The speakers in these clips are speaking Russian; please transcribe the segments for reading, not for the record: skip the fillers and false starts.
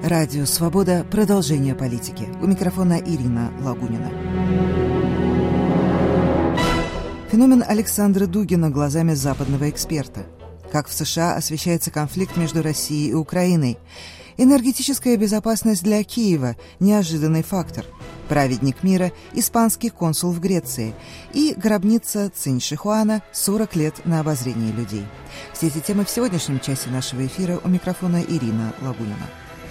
Радио «Свобода». Продолжение политики. У микрофона Ирина Лагунина. Феномен Александра Дугина глазами западного эксперта. Как в США освещается конфликт между Россией и Украиной. Энергетическая безопасность для Киева – неожиданный фактор. Праведник мира – испанский консул в Греции. И гробница Цинь-Шихуана – 40 лет на обозрении людей. Все эти темы в сегодняшнем часе нашего эфира. У микрофона Ирина Лагунина.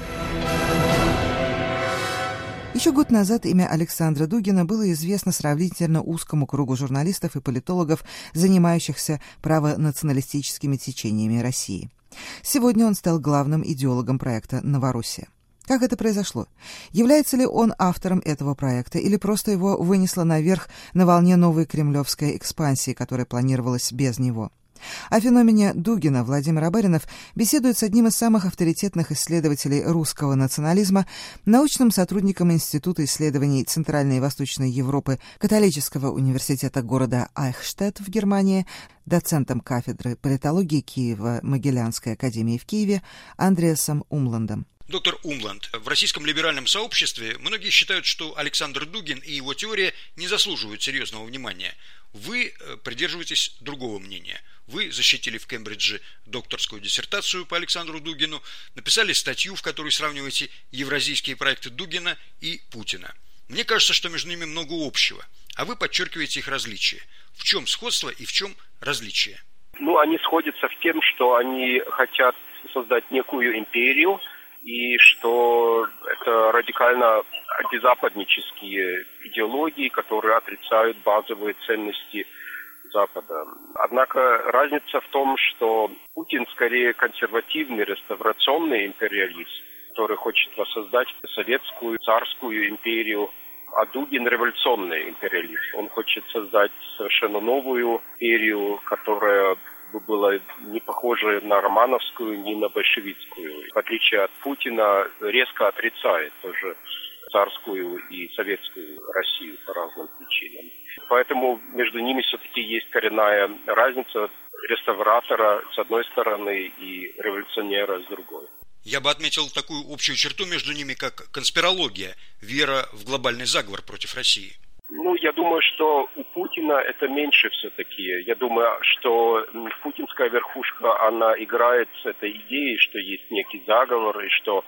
Еще год назад имя Александра Дугина было известно сравнительно узкому кругу журналистов и политологов, занимающихся правонационалистическими течениями России. Сегодня он стал главным идеологом проекта «Новороссия». Как это произошло? Является ли он автором этого проекта или просто его вынесло наверх на волне новой кремлевской экспансии, которая планировалась без него? О феномене Дугина Владимир Абаринов беседует с одним из самых авторитетных исследователей русского национализма, научным сотрудником Института исследований Центральной и Восточной Европы Католического университета города Айхштетт в Германии, доцентом кафедры политологии Киево-Могилянской академии в Киеве Андреасом Умландом. Доктор Умланд, в российском либеральном сообществе многие считают, что Александр Дугин и его теория не заслуживают серьезного внимания. Вы придерживаетесь другого мнения. Вы защитили в Кембридже докторскую диссертацию по Александру Дугину, написали статью, в которой сравниваете евразийские проекты Дугина и Путина. Мне кажется, что между ними много общего, а вы подчеркиваете их различия. В чем сходство и в чем различие? Они сходятся в том, что они хотят создать некую империю, и что это радикально антизападнические идеологии, которые отрицают базовые ценности Запада. Однако разница в том, что Путин скорее консервативный, реставрационный империалист, который хочет воссоздать советскую, царскую империю, а Дугин революционный империалист. Он хочет создать совершенно новую империю, которая была не похожа на романовскую, ни на большевистскую. В отличие от Путина, резко отрицает тоже царскую и советскую Россию по разным причинам. Поэтому между ними все-таки есть коренная разница реставратора с одной стороны и революционера с другой. Я бы отметил такую общую черту между ними, как конспирология, вера в глобальный заговор против России. Я думаю, что у Путина это меньше все-таки. Я думаю, что путинская верхушка, она играет с этой идеей, что есть некий заговор и что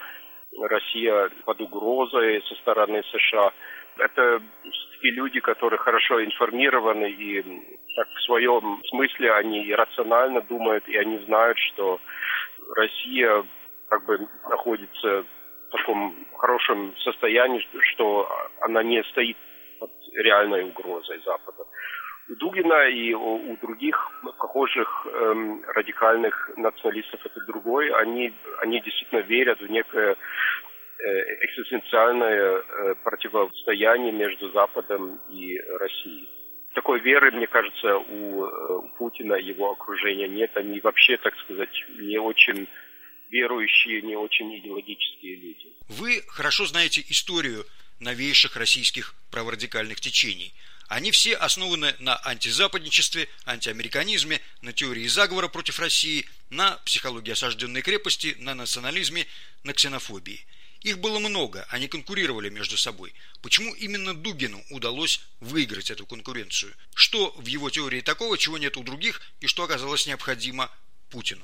Россия под угрозой со стороны США. Это такие люди, которые хорошо информированы и так, в своем смысле они рационально думают, и они знают, что Россия находится в таком хорошем состоянии, что она не стоит под реальной угрозой Запада. У Дугина и у других похожих радикальных националистов это другой. Они действительно верят в некое экзистенциальное противостояние между Западом и Россией. Такой веры, мне кажется, у Путина и его окружения нет. Они вообще, так сказать, не очень верующие, не очень идеологические люди. Вы хорошо знаете историю новейших российских праворадикальных течений. Они все основаны на антизападничестве, антиамериканизме, на теории заговора против России, на психологии осажденной крепости, на национализме, на ксенофобии. Их было много, они конкурировали между собой. Почему именно Дугину удалось выиграть эту конкуренцию? Что в его теории такого, чего нет у других, и что оказалось необходимо Путину?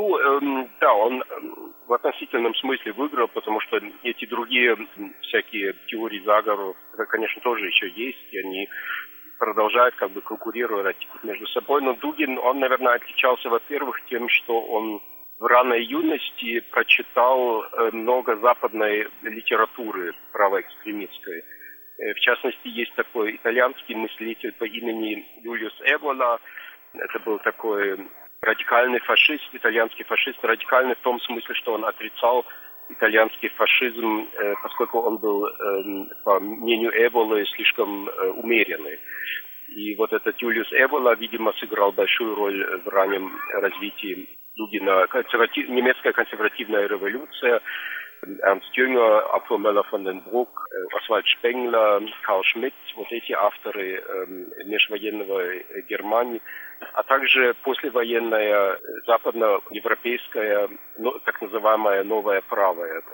Он в относительном смысле выиграл, потому что эти другие всякие теории заговоров, конечно, тоже еще есть, и они продолжают конкурировать между собой. Но Дугин, он, наверное, отличался, во-первых, тем, что он в ранней юности прочитал много западной литературы правоэкстремистской. В частности, есть такой итальянский мыслитель по имени Юлиус Эвола. Это был такой радикальный фашист, итальянский фашист, радикальный в том смысле, что он отрицал итальянский фашизм, поскольку он был, по мнению Эволы, слишком умеренный. И вот этот Юлиус Эвола, видимо, сыграл большую роль в раннем развитии Дугина. Немецкая консервативная революция, Ernst Jünger, Arthur Möller von den Bruck, Oswald Spengler, Карл Шмидт, вот эти авторы межвоенного Германии, а также послевоенная западноевропейская, так называемая новая правая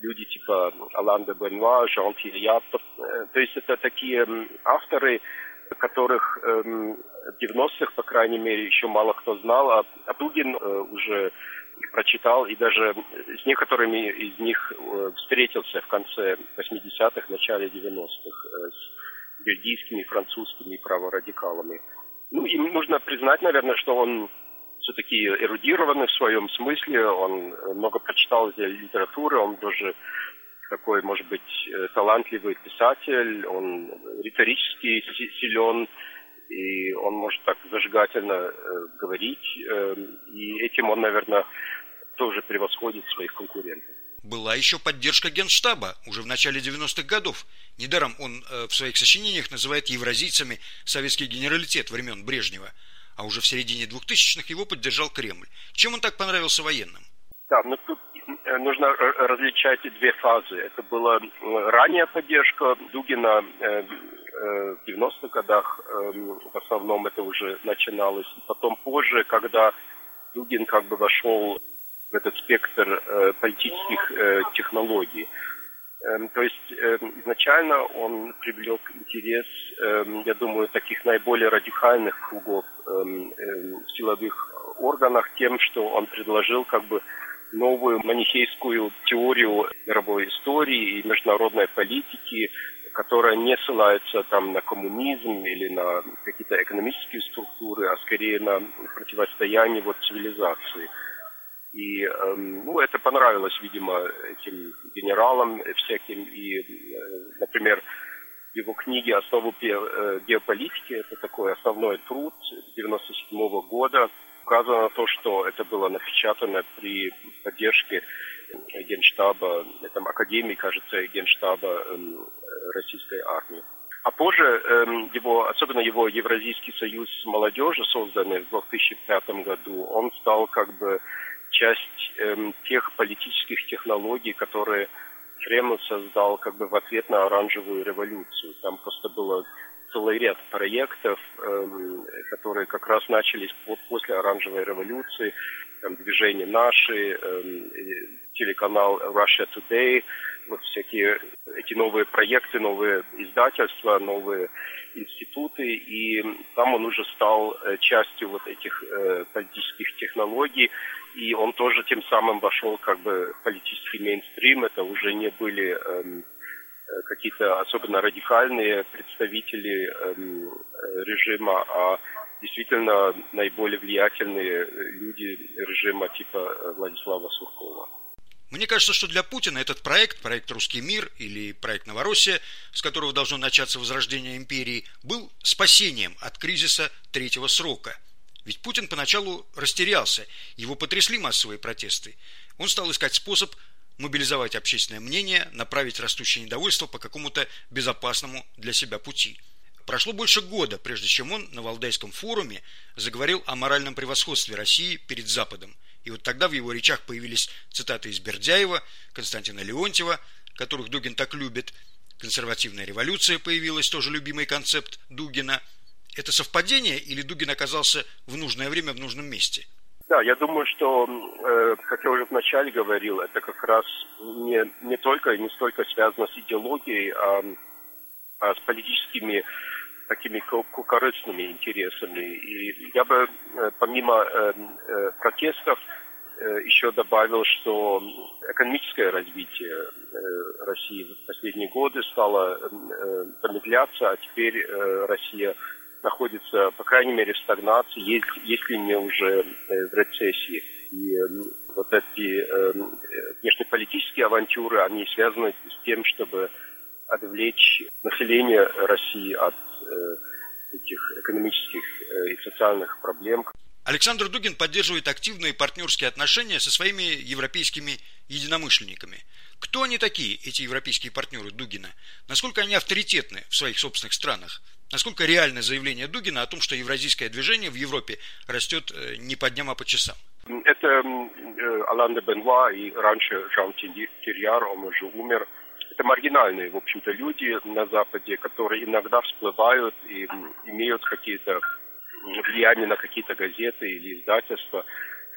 люди типа Алан де Бенуа, Жан Тирьяр. То есть это такие авторы, которых в 90-х, по крайней мере, еще мало кто знал, а Дугин уже прочитал, и даже с некоторыми из них встретился в конце 80-х, начале 90-х с бельгийскими, французскими праворадикалами. Ну, им нужно признать, наверное, что он все-таки эрудированный в своем смысле, он много прочитал литературы, он тоже такой, может быть, талантливый писатель, он риторически силен, и он может так зажигательно говорить, и этим он, наверное, тоже превосходит своих конкурентов. Была еще поддержка Генштаба уже в начале 90-х годов. Недаром он в своих сочинениях называет евразийцами советский генералитет времен Брежнева, а уже в середине 2000-х его поддержал Кремль. Чем он так понравился военным? Да, но тут нужно различать две фазы. Это была ранняя поддержка Дугина в 90-х годах, в основном это уже начиналось. И потом позже, когда Дугин как бы вошел в этот спектр политических технологий. То есть изначально он привлек интерес, я думаю, таких наиболее радикальных кругов в силовых органах тем, что он предложил как бы новую манихейскую теорию мировой истории и международной политики, которая не ссылается там на коммунизм или на какие-то экономические структуры, а скорее на противостояние вот цивилизации. И ну, это понравилось, видимо, этим генералам всяким. И, например, в его книге «Основу геополитики», это такой основной труд 1997 года, указано то, что это было напечатано при поддержке Генштаба, там, Академии, кажется, Генштаба российской армии. А позже особенно его Евразийский союз молодежи, созданный в 2005 году, он стал как бы часть тех политических технологий, которые Кремль создал как бы в ответ на оранжевую революцию. Там просто было целый ряд проектов, которые как раз начались после оранжевой революции. Там движение «Наши», телеканал Russia Today, вот всякие эти новые проекты, новые издательства, новые институты, и там он уже стал частью вот этих политических технологий, и он тоже тем самым вошел как бы в политический мейнстрим. Это уже не были какие-то особенно радикальные представители режима, а действительно наиболее влиятельные люди режима типа Владислава Суркова. Мне кажется, что для Путина этот проект «Русский мир» или проект «Новороссия», с которого должно начаться возрождение империи, был спасением от кризиса третьего срока. Ведь Путин поначалу растерялся, его потрясли массовые протесты. Он стал искать способ мобилизовать общественное мнение, направить растущее недовольство по какому-то безопасному для себя пути. Прошло больше года, прежде чем он на Валдайском форуме заговорил о моральном превосходстве России перед Западом. И вот тогда в его речах появились цитаты из Бердяева, Константина Леонтьева, которых Дугин так любит. Консервативная революция появилась, тоже любимый концепт Дугина. Это совпадение или Дугин оказался в нужное время в нужном месте? Да, я думаю, что, как я уже вначале говорил, это как раз не только и не столько связано с идеологией, а с политическими такими корыстными интересами. И я бы помимо протестов еще добавил, что экономическое развитие России в последние годы стало замедляться, а теперь Россия находится, по крайней мере, в стагнации, если не уже в рецессии. И вот эти внешнеполитические авантюры, они связаны с тем, чтобы отвлечь население России от этих экономических и социальных проблем. Александр Дугин поддерживает активные партнерские отношения со своими европейскими единомышленниками. Кто они такие, эти европейские партнеры Дугина? Насколько они авторитетны в своих собственных странах? Насколько реально заявление Дугина о том, что евразийское движение в Европе растет не по дням, а по часам? Это Алан де Бенуа и раньше Жан Тирьяр, он уже умер. Это маргинальные, в общем-то, люди на Западе, которые иногда всплывают и имеют какие-то влияния на какие-то газеты или издательства.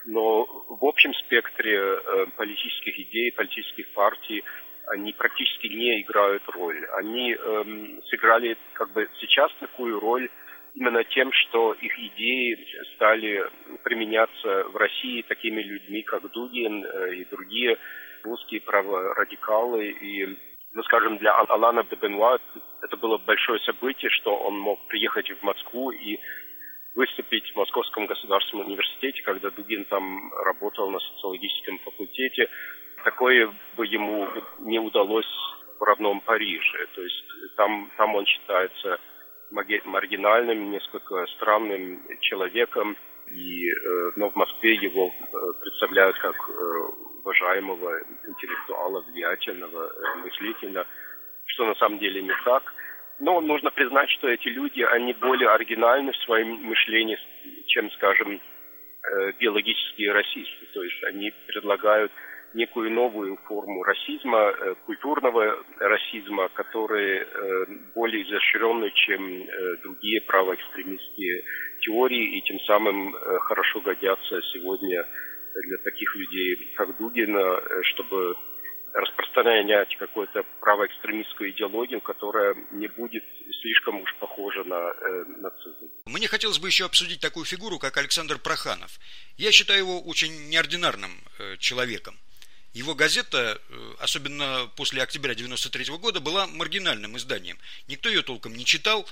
Но в общем спектре политических идей, политических партий они практически не играют роль. Они сыграли сейчас такую роль именно тем, что их идеи стали применяться в России такими людьми, как Дугин и другие русские праворадикалы. И, скажем, для Алана де Бенуа это было большое событие, что он мог приехать в Москву и выступить в Московском государственном университете, когда Дугин там работал на социологическом факультете. Такое бы ему не удалось в родном Париже. То есть там он считается маргинальным, несколько странным человеком, но в Москве его представляют как уважаемого интеллектуала, влиятельного мыслителя, что на самом деле не так. Но нужно признать, что эти люди, они более оригинальны в своем мышлении, чем, скажем, биологические расисты. То есть они предлагают некую новую форму расизма, культурного расизма, который более изощренный, чем другие правоэкстремистские теории, и тем самым хорошо годятся сегодня для таких людей, как Дугина, чтобы распространять какую-то правоэкстремистскую идеологию, которая не будет слишком уж похожа на нацизм. Мне хотелось бы еще обсудить такую фигуру, как Александр Проханов. Я считаю его очень неординарным человеком. Его газета, особенно после октября 1993 года, была маргинальным изданием. Никто ее толком не читал,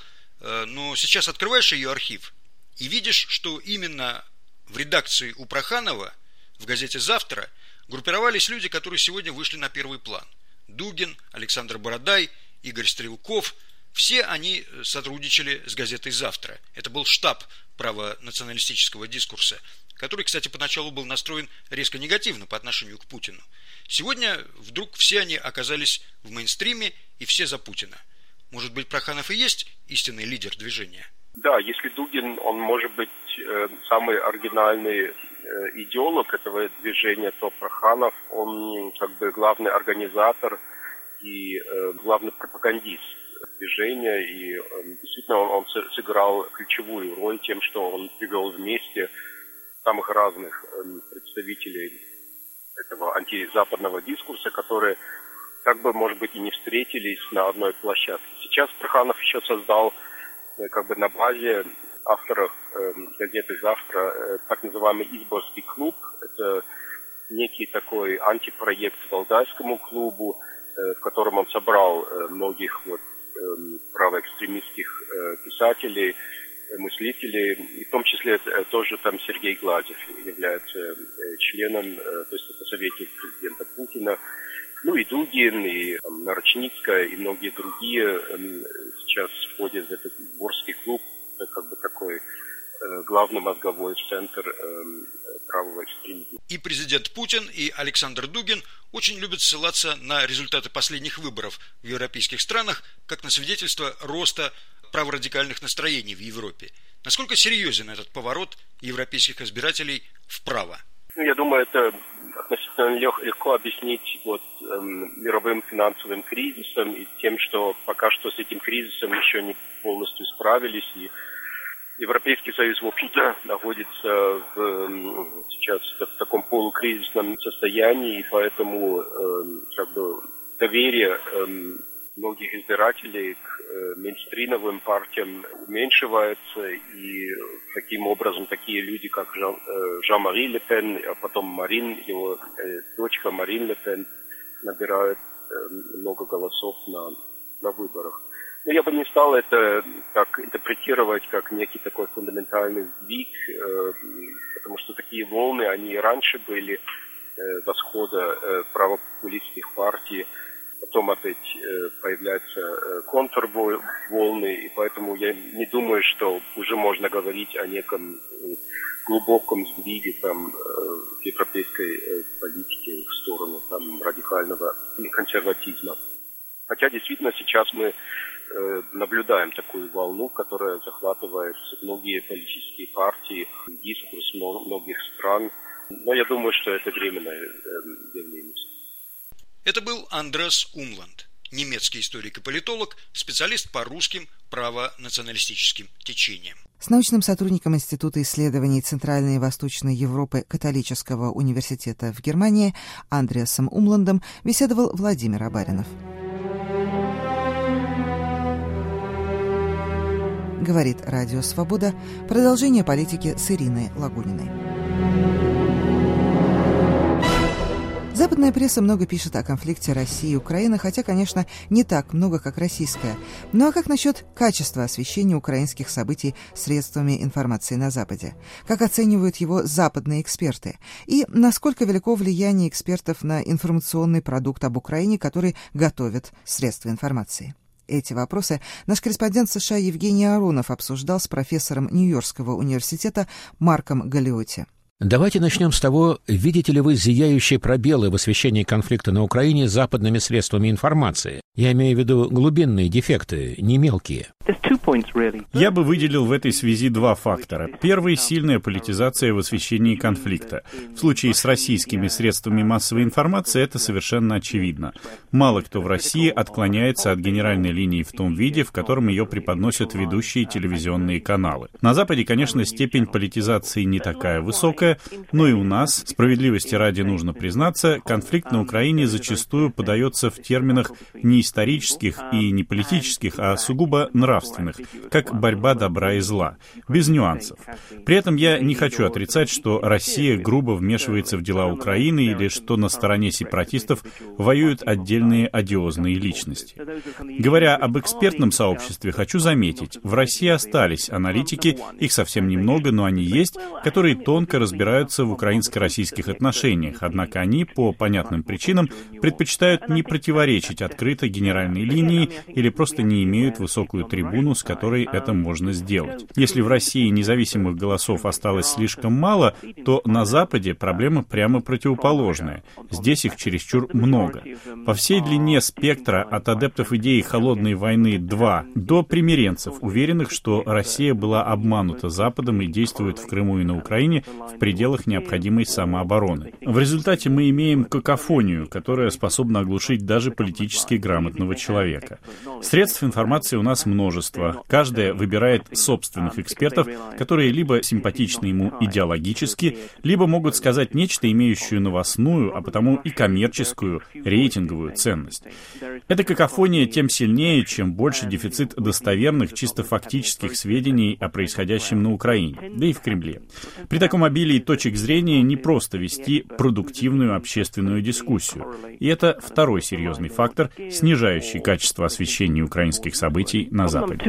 но сейчас открываешь ее архив и видишь, что именно в редакции у Проханова в газете «Завтра» группировались люди, которые сегодня вышли на первый план. Дугин, Александр Бородай, Игорь Стрелков. Все они сотрудничали с газетой «Завтра». Это был штаб правонационалистического дискурса, который, кстати, поначалу был настроен резко негативно по отношению к Путину. Сегодня вдруг все они оказались в мейнстриме и все за Путина. Может быть, Проханов и есть истинный лидер движения? Да, если Дугин, он может быть самый оригинальный идеолог этого движения, то Проханов, он главный организатор и главный пропагандист движения, и действительно он сыграл ключевую роль тем, что он привел вместе самых разных представителей этого антизападного дискурса, которые может быть, и не встретились на одной площадке. Сейчас Проханов еще создал на базе авторов газеты «Завтра» так называемый Изборский клуб. Это некий такой антипроект Валдайскому клубу, в котором он собрал многих правоэкстремистских писателей, мыслителей, и в том числе тоже там Сергей Гладев является членом, то есть это советник президента Путина. И Дугин, и Нарочницкая, и многие другие сейчас входят в этот Изборский клуб. Это такой главный мозговой центр правого экстремизма. И президент Путин, и Александр Дугин очень любят ссылаться на результаты последних выборов в европейских странах, как на свидетельство роста праворадикальных настроений в Европе. Насколько серьезен этот поворот европейских избирателей вправо? Я думаю, это относительно легко объяснить мировым финансовым кризисом и тем, что пока что с этим кризисом еще не полностью справились. И Европейский Союз, в общем-то, находится сейчас в таком полукризисном состоянии, и поэтому доверие многих избирателей к мейнстримовым партиям уменьшивается, и таким образом такие люди, как Жан-Мари Ле Пен, а потом Марин, его дочка Марин Ле Пен, набирают много голосов на выборах. Но я бы не стал это интерпретировать как некий такой фундаментальный сдвиг, потому что такие волны, они и раньше были восхода правопопулистских партий, потом опять появляются контрволны, и поэтому я не думаю, что уже можно говорить о неком глубоком сдвиге в европейской политике в сторону радикального консерватизма. Хотя действительно сейчас мы наблюдаем такую волну, которая захватывает многие политические партии, дискурс многих стран. Но я думаю, что это временное явление. Это был Андреас Умланд, немецкий историк и политолог, специалист по русским правонационалистическим течениям. С научным сотрудником Института исследований Центральной и Восточной Европы Католического университета в Германии Андреасом Умландом беседовал Владимир Абаринов. Говорит Радио Свобода. Продолжение политики с Ириной Лагуниной. Западная пресса много пишет о конфликте России и Украины, хотя, конечно, не так много, как российская. Ну а как насчет качества освещения украинских событий средствами информации на Западе? Как оценивают его западные эксперты? И насколько велико влияние экспертов на информационный продукт об Украине, который готовят средства информации? Эти вопросы наш корреспондент США Евгений Аронов обсуждал с профессором Нью-Йоркского университета Марком Галлиотти. Давайте начнем с того, видите ли вы зияющие пробелы в освещении конфликта на Украине западными средствами информации? Я имею в виду глубинные дефекты, не мелкие. Я бы выделил в этой связи два фактора. Первый — сильная политизация в освещении конфликта. В случае с российскими средствами массовой информации это совершенно очевидно. Мало кто в России отклоняется от генеральной линии в том виде, в котором ее преподносят ведущие телевизионные каналы. На Западе, конечно, степень политизации не такая высокая, но и у нас, справедливости ради нужно признаться, конфликт на Украине зачастую подается в терминах не исторических и не политических, а сугубо нравственных, как борьба добра и зла, без нюансов. При этом я не хочу отрицать, что Россия грубо вмешивается в дела Украины или что на стороне сепаратистов воюют отдельные одиозные личности. Говоря об экспертном сообществе, хочу заметить, в России остались аналитики, их совсем немного, но они есть, которые тонко разбираются в украинско-российских отношениях, однако они, по понятным причинам, предпочитают не противоречить открыто генеральной линии или просто не имеют высокую трибуну, с которой это можно сделать. Если в России независимых голосов осталось слишком мало, то на Западе проблема прямо противоположная. Здесь их чересчур много. По всей длине спектра от адептов идеи холодной войны 2 до примиренцев, уверенных, что Россия была обманута Западом и действует в Крыму и на Украине в пределах необходимой самообороны. В результате мы имеем какофонию, которая способна оглушить даже политически грамотного человека. Средств информации у нас множество. Каждая выбирает собственных экспертов, которые либо симпатичны ему идеологически, либо могут сказать нечто, имеющее новостную, а потому и коммерческую, рейтинговую ценность. Эта какофония тем сильнее, чем больше дефицит достоверных, чисто фактических сведений о происходящем на Украине, да и в Кремле. При таком обилии точек зрения не просто вести продуктивную общественную дискуссию. И это второй серьезный фактор, снижающий качество освещения украинских событий на Западе.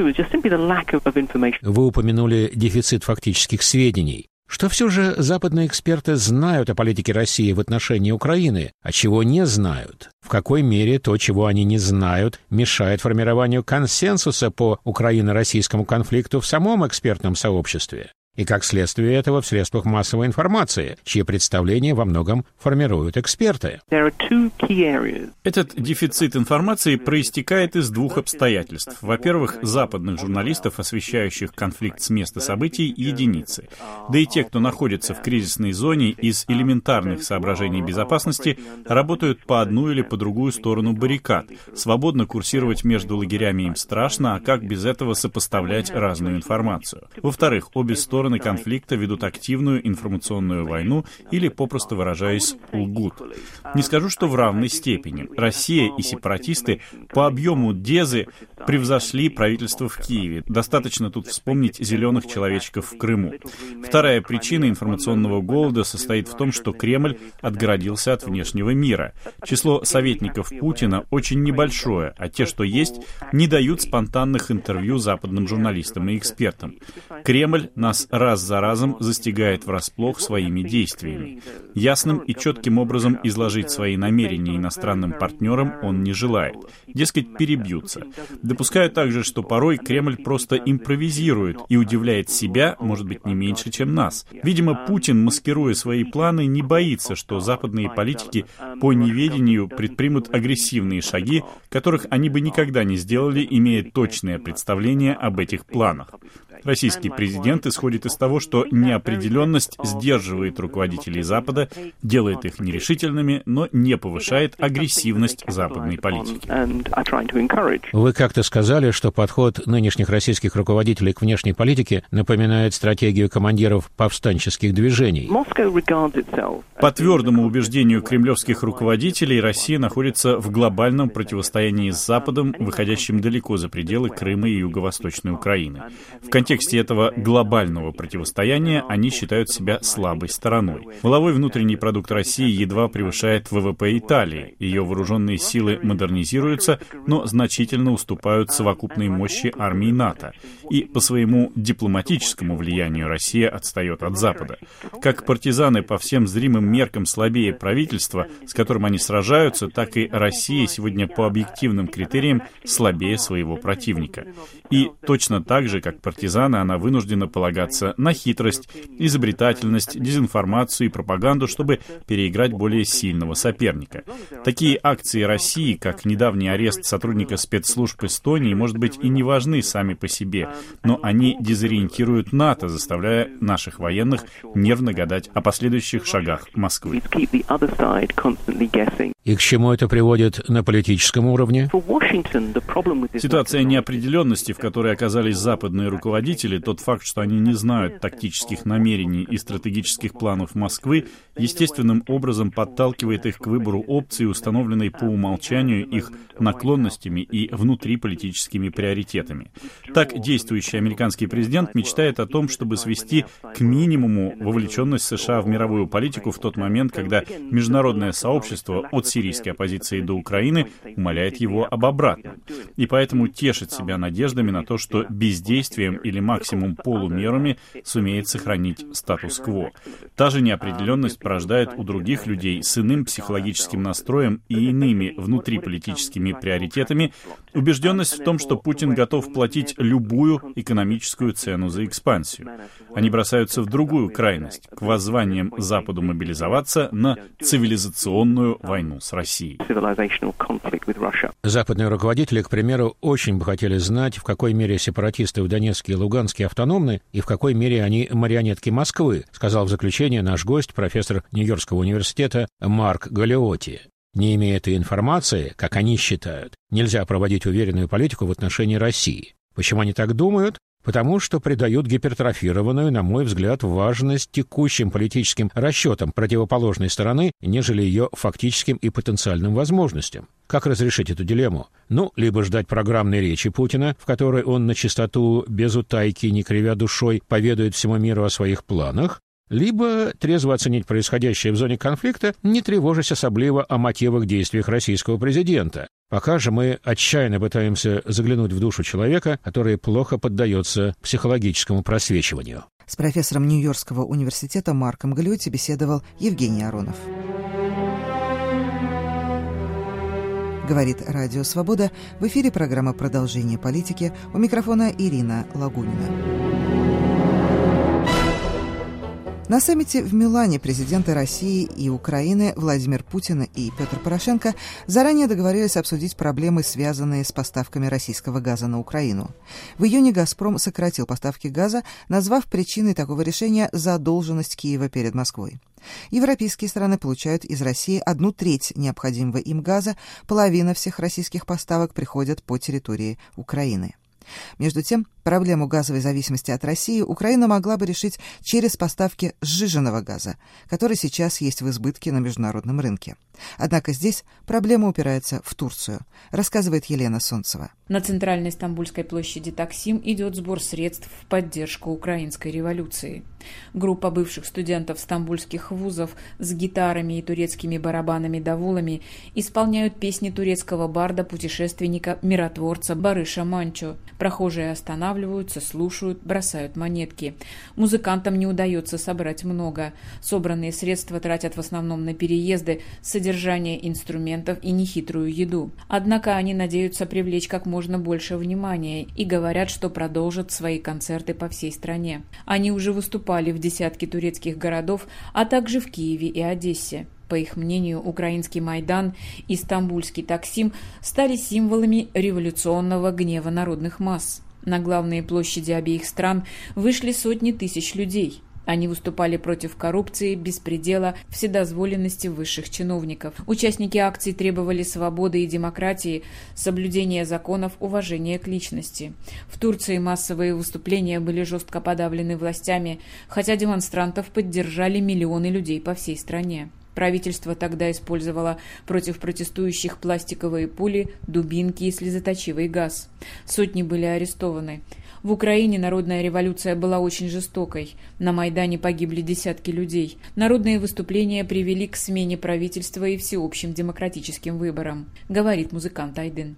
Вы упомянули дефицит фактических сведений. Что все же западные эксперты знают о политике России в отношении Украины, а чего не знают? В какой мере то, чего они не знают, мешает формированию консенсуса по украино-российскому конфликту в самом экспертном сообществе? И как следствие этого в средствах массовой информации, чьи представления во многом формируют эксперты. Этот дефицит информации проистекает из двух обстоятельств. Во-первых, западных журналистов, освещающих конфликт с места событий, единицы. Да и те, кто находится в кризисной зоне, из элементарных соображений безопасности работают по одну или по другую сторону баррикад. Свободно курсировать между лагерями им страшно, а как без этого сопоставлять разную информацию? Во-вторых, обе стороны конфликта ведут активную информационную войну или, попросту выражаясь, лгут. Не скажу, что в равной степени. Россия и сепаратисты по объему дезы превзошли правительство в Киеве. Достаточно тут вспомнить зеленых человечков в Крыму. Вторая причина информационного голода состоит в том, что Кремль отгородился от внешнего мира. Число советников Путина очень небольшое, а те, что есть, не дают спонтанных интервью западным журналистам и экспертам. Кремль нас раз за разом застигает врасплох своими действиями. Ясным и четким образом изложить свои намерения иностранным партнерам он не желает. Дескать, перебьются. Допускаю также, что порой Кремль просто импровизирует и удивляет себя, может быть, не меньше, чем нас. Видимо, Путин, маскируя свои планы, не боится, что западные политики по неведению предпримут агрессивные шаги, которых они бы никогда не сделали, имея точное представление об этих планах. Российский президент исходит из того, что неопределенность сдерживает руководителей Запада, делает их нерешительными, но не повышает агрессивность западной политики. Вы как-то сказали, что подход нынешних российских руководителей к внешней политике напоминает стратегию командиров повстанческих движений. По твердому убеждению кремлевских руководителей, Россия находится в глобальном противостоянии с Западом, выходящим далеко за пределы Крыма и Юго-Восточной Украины. В контексте этого глобального противостояния они считают себя слабой стороной. Валовой внутренний продукт России едва превышает ВВП Италии. Ее вооруженные силы модернизируются, но значительно уступают совокупной мощи армии НАТО. И по своему дипломатическому влиянию Россия отстает от Запада. Как партизаны по всем зримым меркам слабее правительства, с которым они сражаются, так и Россия сегодня по объективным критериям слабее своего противника. И точно так же, как партизаны, она вынуждена полагаться на хитрость, изобретательность, дезинформацию и пропаганду, чтобы переиграть более сильного соперника. Такие акции России, как недавний арест сотрудника спецслужб Эстонии, может быть, и не важны сами по себе, но они дезориентируют НАТО, заставляя наших военных нервно гадать о последующих шагах Москвы. И к чему это приводит на политическом уровне? Ситуация неопределенности, в которой оказались западные руководители, тот факт, что они не знают тактических намерений и стратегических планов Москвы, естественным образом подталкивает их к выбору опции, установленной по умолчанию их наклонностями и внутриполитическими приоритетами. Так, действующий американский президент мечтает о том, чтобы свести к минимуму вовлеченность США в мировую политику в тот момент, когда международное сообщество от сирийской оппозиции до Украины умоляет его об обратном. И поэтому тешит себя надеждами на то, что бездействием или максимум полумерами сумеет сохранить статус-кво. Та же неопределенность порождает у других людей с иным психологическим настроем и иными внутриполитическими приоритетами убежденность в том, что Путин готов платить любую экономическую цену за экспансию. Они бросаются в другую крайность, к воззваниям Западу мобилизоваться на цивилизационную войну с Россией. Западные руководители, к примеру, очень бы хотели знать, в какой мере сепаратисты в Донецке и Луганске автономны и в какой мере они марионетки Москвы, сказал в заключение наш гость, профессор Нью-Йоркского университета Марк Галиотти. Не имея этой информации, как они считают, нельзя проводить уверенную политику в отношении России. Почему они так думают? Потому что придают гипертрофированную, на мой взгляд, важность текущим политическим расчетам противоположной стороны, нежели ее фактическим и потенциальным возможностям. Как разрешить эту дилемму? Либо ждать программной речи Путина, в которой он начистоту, без утайки, не кривя душой, поведает всему миру о своих планах, либо трезво оценить происходящее в зоне конфликта, не тревожась особливо о мотивах действиях российского президента. Пока же мы отчаянно пытаемся заглянуть в душу человека, который плохо поддается психологическому просвечиванию. С профессором Нью-Йоркского университета Марком Галиотти беседовал Евгений Аронов. Говорит Радио Свобода. В эфире программа «Продолжение политики». У микрофона Ирина Лагунина. На саммите в Милане президенты России и Украины Владимир Путин и Петр Порошенко заранее договорились обсудить проблемы, связанные с поставками российского газа на Украину. В июне «Газпром» сократил поставки газа, назвав причиной такого решения задолженность Киева перед Москвой. Европейские страны получают из России 1/3 необходимого им газа, половина всех российских поставок приходят по территории Украины. Между тем, проблему газовой зависимости от России Украина могла бы решить через поставки сжиженного газа, который сейчас есть в избытке на международном рынке. Однако здесь проблема упирается в Турцию, рассказывает Елена Солнцева. На центральной Стамбульской площади Таксим идет сбор средств в поддержку украинской революции. Группа бывших студентов стамбульских вузов с гитарами и турецкими барабанами-давулами исполняют песни турецкого барда-путешественника, миротворца Барыша Манчо. Прохожие останавливаются, слушают, бросают монетки. Музыкантам не удается собрать много. Собранные средства тратят в основном на переезды, содержание инструментов и нехитрую еду. Однако они надеются привлечь как можно больше внимания и говорят, что продолжат свои концерты по всей стране. Они уже выступали в десятке турецких городов, а также в Киеве и Одессе. По их мнению, украинский Майдан и стамбульский Таксим стали символами революционного гнева народных масс. На главные площади обеих стран вышли сотни тысяч людей. Они выступали против коррупции, беспредела, вседозволенности высших чиновников. Участники акций требовали свободы и демократии, соблюдения законов, уважения к личности. В Турции массовые выступления были жестко подавлены властями, хотя демонстрантов поддержали миллионы людей по всей стране. Правительство тогда использовало против протестующих пластиковые пули, дубинки и слезоточивый газ. Сотни были арестованы. В Украине народная революция была очень жестокой. На Майдане погибли десятки людей. Народные выступления привели к смене правительства и всеобщим демократическим выборам, говорит музыкант Айдын.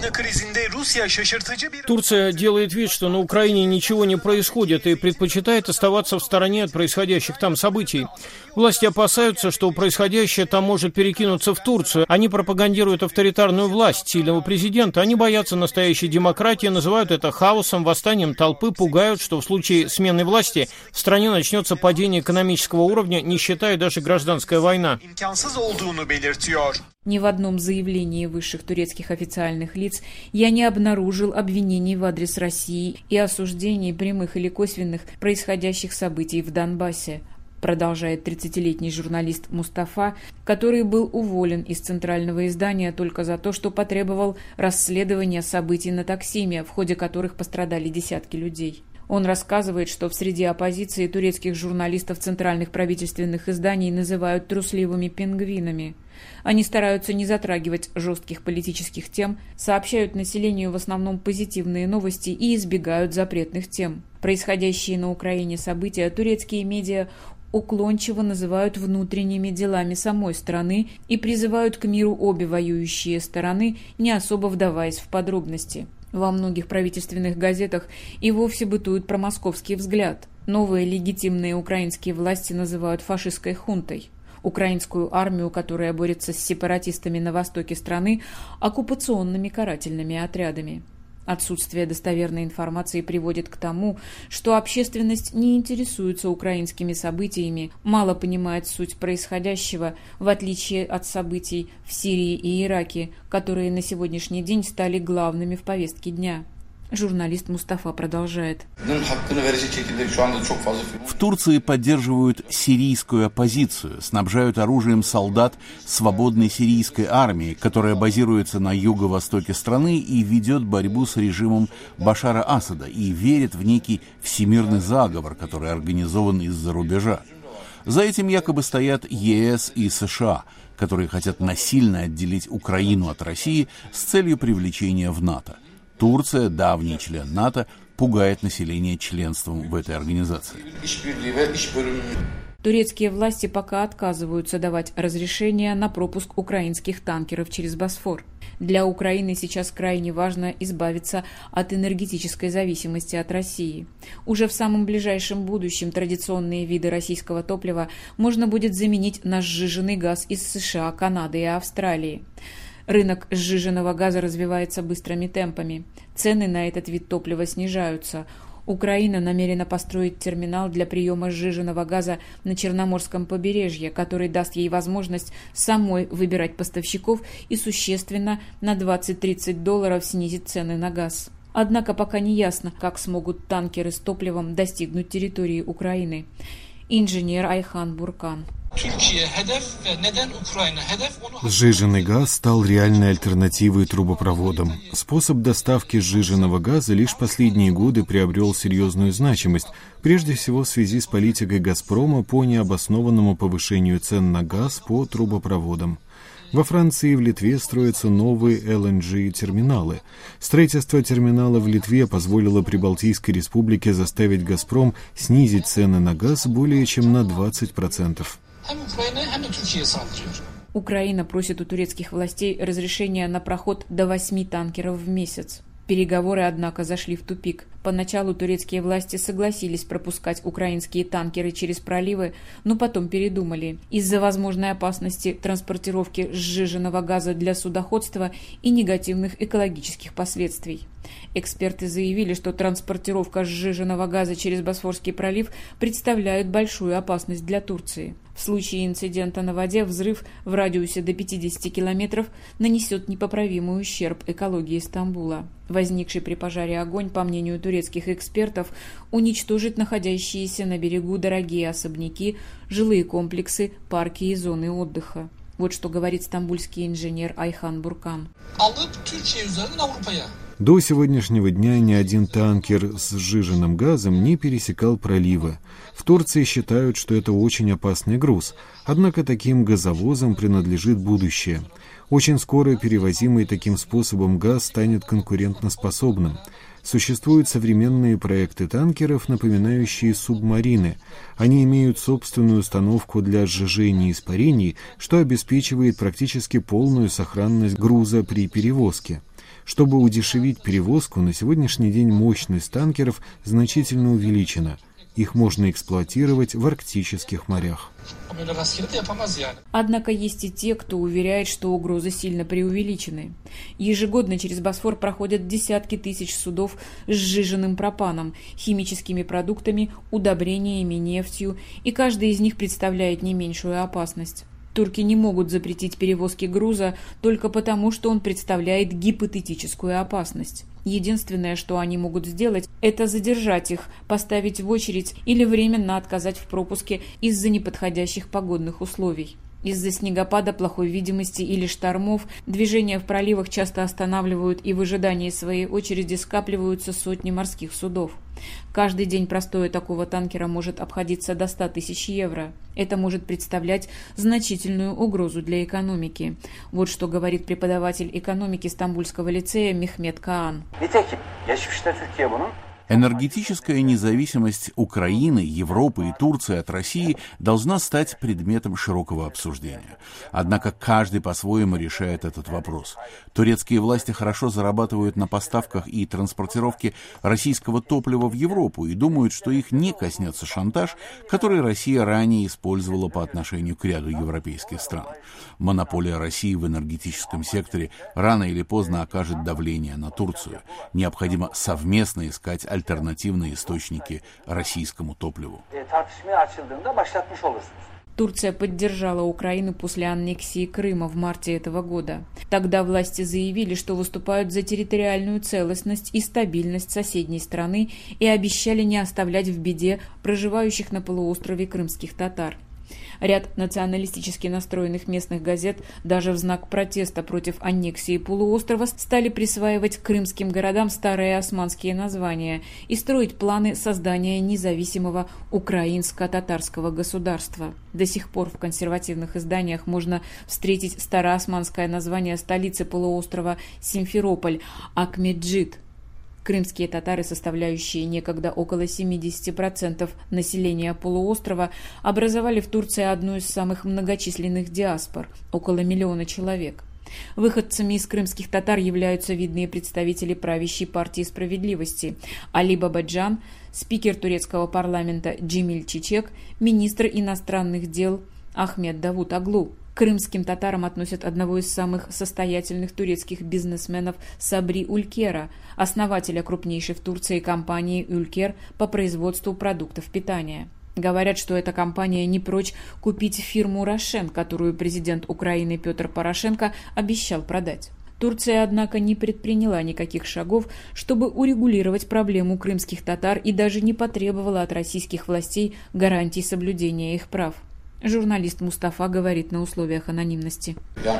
Турция делает вид, что на Украине ничего не происходит и предпочитает оставаться в стороне от происходящих там событий. Власти опасаются, что происходящее там может перекинуться в Турцию. Они пропагандируют авторитарную власть сильного президента. Они боятся настоящей демократии, называют это хаосом, восстанием толпы, пугают, что в случае смены власти в стране начнется падение экономического уровня, нищета и даже гражданская война. Ни в одном заявлении высших турецких официальных лиц я не обнаружил обвинений в адрес России и осуждений прямых или косвенных происходящих событий в Донбассе, продолжает 30-летний журналист Мустафа, который был уволен из центрального издания только за то, что потребовал расследования событий на Таксиме, в ходе которых пострадали десятки людей. Он рассказывает, что в среде оппозиции турецких журналистов центральных правительственных изданий называют трусливыми пингвинами. Они стараются не затрагивать жестких политических тем, сообщают населению в основном позитивные новости и избегают запретных тем. Происходящие на Украине события турецкие медиа уклончиво называют внутренними делами самой страны и призывают к миру обе воюющие стороны, не особо вдаваясь в подробности. Во многих правительственных газетах и вовсе бытует промосковский взгляд. Новые легитимные украинские власти называют фашистской хунтой. Украинскую армию, которая борется с сепаратистами на востоке страны, оккупационными карательными отрядами. Отсутствие достоверной информации приводит к тому, что общественность не интересуется украинскими событиями, мало понимает суть происходящего, в отличие от событий в Сирии и Ираке, которые на сегодняшний день стали главными в повестке дня. Журналист Мустафа продолжает. В Турции поддерживают сирийскую оппозицию, снабжают оружием солдат свободной сирийской армии, которая базируется на юго-востоке страны и ведет борьбу с режимом Башара Асада и верит в некий всемирный заговор, который организован из-за рубежа. За этим якобы стоят ЕС и США, которые хотят насильно отделить Украину от России с целью привлечения в НАТО. Турция, давний член НАТО, пугает население членством в этой организации. Турецкие власти пока отказываются давать разрешение на пропуск украинских танкеров через Босфор. Для Украины сейчас крайне важно избавиться от энергетической зависимости от России. Уже в самом ближайшем будущем традиционные виды российского топлива можно будет заменить на сжиженный газ из США, Канады и Австралии. Рынок сжиженного газа развивается быстрыми темпами. Цены на этот вид топлива снижаются. Украина намерена построить терминал для приема сжиженного газа на Черноморском побережье, который даст ей возможность самой выбирать поставщиков и существенно на $20-30 снизить цены на газ. Однако пока не ясно, как смогут танкеры с топливом достигнуть территории Украины. Инженер Айхан Буркан. Сжиженный газ стал реальной альтернативой трубопроводам. Способ доставки сжиженного газа лишь последние годы приобрел серьезную значимость, прежде всего в связи с политикой «Газпрома» по необоснованному повышению цен на газ по трубопроводам. Во Франции и в Литве строятся новые LNG-терминалы. Строительство терминала в Литве позволило Прибалтийской республике заставить «Газпром» снизить цены на газ более чем на 20%. Украина просит у турецких властей разрешения на проход до 8 танкеров в месяц. Переговоры, однако, зашли в тупик. Поначалу турецкие власти согласились пропускать украинские танкеры через проливы, но потом передумали из-за возможной опасности транспортировки сжиженного газа для судоходства и негативных экологических последствий. Эксперты заявили, что транспортировка сжиженного газа через Босфорский пролив представляет большую опасность для Турции. В случае инцидента на воде взрыв в радиусе до 50 километров нанесет непоправимый ущерб экологии Стамбула. Возникший при пожаре огонь, по мнению турецких экспертов, уничтожит находящиеся на берегу дорогие особняки, жилые комплексы, парки и зоны отдыха. Вот что говорит стамбульский инженер Айхан Буркан. До сегодняшнего дня ни один танкер с сжиженным газом не пересекал проливы. В Турции считают, что это очень опасный груз, однако таким газовозам принадлежит будущее. Очень скоро перевозимый таким способом газ станет конкурентоспособным. Существуют современные проекты танкеров, напоминающие субмарины. Они имеют собственную установку для сжижения испарений, что обеспечивает практически полную сохранность груза при перевозке. Чтобы удешевить перевозку, на сегодняшний день мощность танкеров значительно увеличена. Их можно эксплуатировать в арктических морях. Однако есть и те, кто уверяет, что угрозы сильно преувеличены. Ежегодно через Босфор проходят десятки тысяч судов с сжиженным пропаном, химическими продуктами, удобрениями, нефтью, и каждый из них представляет не меньшую опасность. Турки не могут запретить перевозки груза только потому, что он представляет гипотетическую опасность. Единственное, что они могут сделать, это задержать их, поставить в очередь или временно отказать в пропуске из-за неподходящих погодных условий. Из-за снегопада, плохой видимости или штормов движение в проливах часто останавливают, и в ожидании своей очереди скапливаются сотни морских судов. Каждый день простоя такого танкера может обходиться до 100 тысяч евро. Это может представлять значительную угрозу для экономики. Вот что говорит преподаватель экономики Стамбульского лицея Мехмет Каан. Энергетическая независимость Украины, Европы и Турции от России должна стать предметом широкого обсуждения. Однако каждый по-своему решает этот вопрос. Турецкие власти хорошо зарабатывают на поставках и транспортировке российского топлива в Европу и думают, что их не коснется шантаж, который Россия ранее использовала по отношению к ряду европейских стран. Монополия России в энергетическом секторе рано или поздно окажет давление на Турцию. Необходимо совместно искать альтернативные источники российскому топливу. Турция поддержала Украину после аннексии Крыма в марте этого года. Тогда власти заявили, что выступают за территориальную целостность и стабильность соседней страны и обещали не оставлять в беде проживающих на полуострове крымских татар. Ряд националистически настроенных местных газет даже в знак протеста против аннексии полуострова стали присваивать крымским городам старые османские названия и строить планы создания независимого украинско-татарского государства. До сих пор в консервативных изданиях можно встретить староосманское название столицы полуострова Симферополь – Акмеджид. Крымские татары, составляющие некогда около 70% населения полуострова, образовали в Турции одну из самых многочисленных диаспор – около 1 миллиона человек. Выходцами из крымских татар являются видные представители правящей партии справедливости – Али Бабаджан, спикер турецкого парламента Джемиль Чичек, министр иностранных дел Ахмед Давут Оглу. К крымским татарам относят одного из самых состоятельных турецких бизнесменов Сабри Улькера, основателя крупнейшей в Турции компании «Ülker» по производству продуктов питания. Говорят, что эта компания не прочь купить фирму «Рошен», которую президент Украины Петр Порошенко обещал продать. Турция, однако, не предприняла никаких шагов, чтобы урегулировать проблему крымских татар и даже не потребовала от российских властей гарантий соблюдения их прав. Журналист Мустафа говорит на условиях анонимности.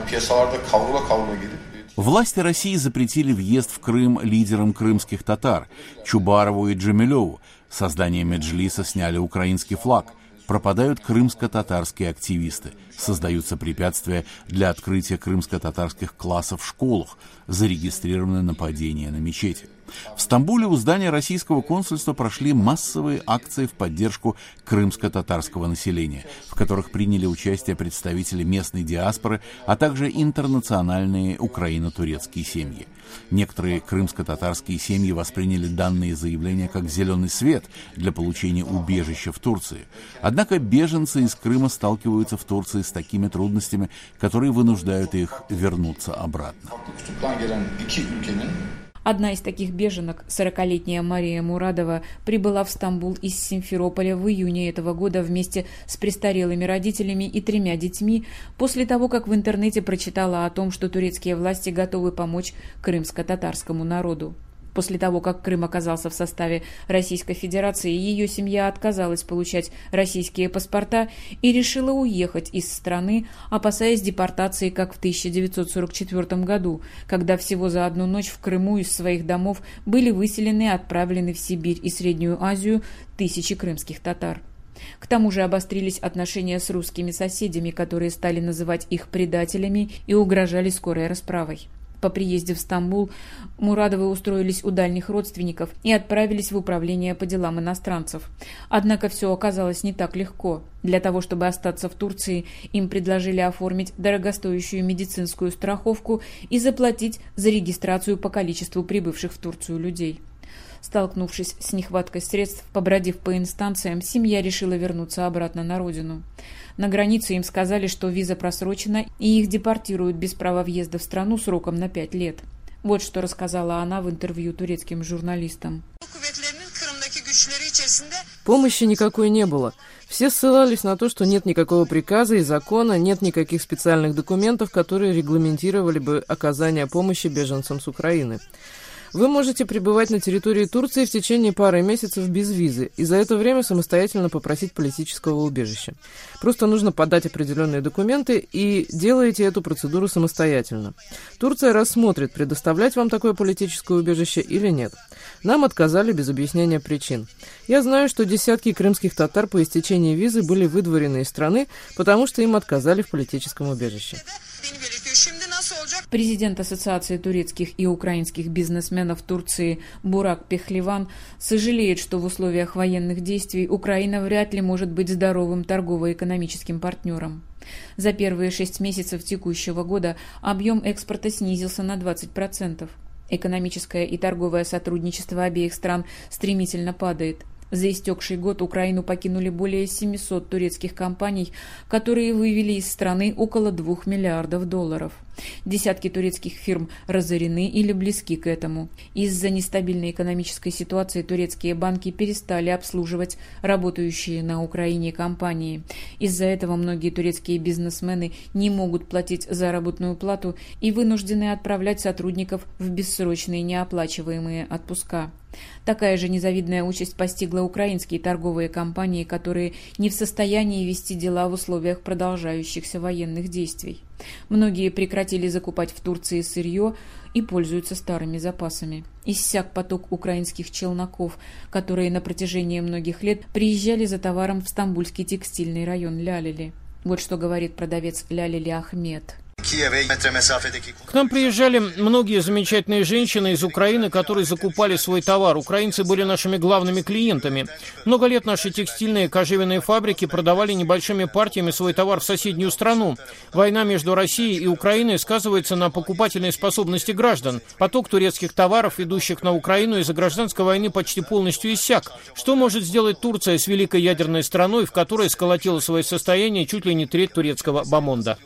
Власти России запретили въезд в Крым лидерам крымских татар Чубарову и Джемилеву. Создание Меджлиса сняли украинский флаг. Пропадают крымско-татарские активисты. Создаются препятствия для открытия крымско-татарских классов в школах. Зарегистрированы нападения на мечети. В Стамбуле у здания российского консульства прошли массовые акции в поддержку крымско-татарского населения, в которых приняли участие представители местной диаспоры, а также интернациональные украино-турецкие семьи. Некоторые крымско-татарские семьи восприняли данные заявления как зеленый свет для получения убежища в Турции. Однако беженцы из Крыма сталкиваются в Турции с такими трудностями, которые вынуждают их вернуться обратно. Одна из таких беженок, 40-летняя Мария Мурадова, прибыла в Стамбул из Симферополя в июне этого года вместе с престарелыми родителями и 3 детьми после того, как в интернете прочитала о том, что турецкие власти готовы помочь крымско-татарскому народу. После того, как Крым оказался в составе Российской Федерации, ее семья отказалась получать российские паспорта и решила уехать из страны, опасаясь депортации, как в 1944 году, когда всего за одну ночь в Крыму из своих домов были выселены и отправлены в Сибирь и Среднюю Азию тысячи крымских татар. К тому же обострились отношения с русскими соседями, которые стали называть их предателями и угрожали скорой расправой. По приезде в Стамбул Мурадовы устроились у дальних родственников и отправились в управление по делам иностранцев. Однако все оказалось не так легко. Для того, чтобы остаться в Турции, им предложили оформить дорогостоящую медицинскую страховку и заплатить за регистрацию по количеству прибывших в Турцию людей. Столкнувшись с нехваткой средств, побродив по инстанциям, семья решила вернуться обратно на родину. На границе им сказали, что виза просрочена и их депортируют без права въезда в страну сроком на 5 лет. Вот что рассказала она в интервью турецким журналистам. Помощи никакой не было. Все ссылались на то, что нет никакого приказа и закона, нет никаких специальных документов, которые регламентировали бы оказание помощи беженцам с Украины. Вы можете пребывать на территории Турции в течение пары месяцев без визы и за это время самостоятельно попросить политического убежища. Просто нужно подать определенные документы и делаете эту процедуру самостоятельно. Турция рассмотрит, предоставлять вам такое политическое убежище или нет. Нам отказали без объяснения причин. Я знаю, что десятки крымских татар по истечении визы были выдворены из страны, потому что им отказали в политическом убежище. Президент Ассоциации турецких и украинских бизнесменов Турции Бурак Пехливан сожалеет, что в условиях военных действий Украина вряд ли может быть здоровым торгово-экономическим партнером. За первые 6 месяцев текущего года объем экспорта снизился на 20%. Экономическое и торговое сотрудничество обеих стран стремительно падает. За истекший год Украину покинули более 700 турецких компаний, которые вывели из страны около $2 миллиардов. Десятки турецких фирм разорены или близки к этому. Из-за нестабильной экономической ситуации турецкие банки перестали обслуживать работающие на Украине компании. Из-за этого многие турецкие бизнесмены не могут платить заработную плату и вынуждены отправлять сотрудников в бессрочные неоплачиваемые отпуска. Такая же незавидная участь постигла украинские торговые компании, которые не в состоянии вести дела в условиях продолжающихся военных действий. Многие прекратили закупать в Турции сырье и пользуются старыми запасами. Иссяк поток украинских челноков, которые на протяжении многих лет приезжали за товаром в стамбульский текстильный район Лялили. Вот что говорит продавец Лялили Ахмед. К нам приезжали многие замечательные женщины из Украины, которые закупали свой товар. Украинцы были нашими главными клиентами. Много лет наши текстильные кожевенные фабрики продавали небольшими партиями свой товар в соседнюю страну. Война между Россией и Украиной сказывается на покупательной способности граждан. Поток турецких товаров, идущих на Украину из-за гражданской войны, почти полностью иссяк. Что может сделать Турция с великой ядерной страной, в которой сколотило свое состояние чуть ли не треть турецкого бомонда?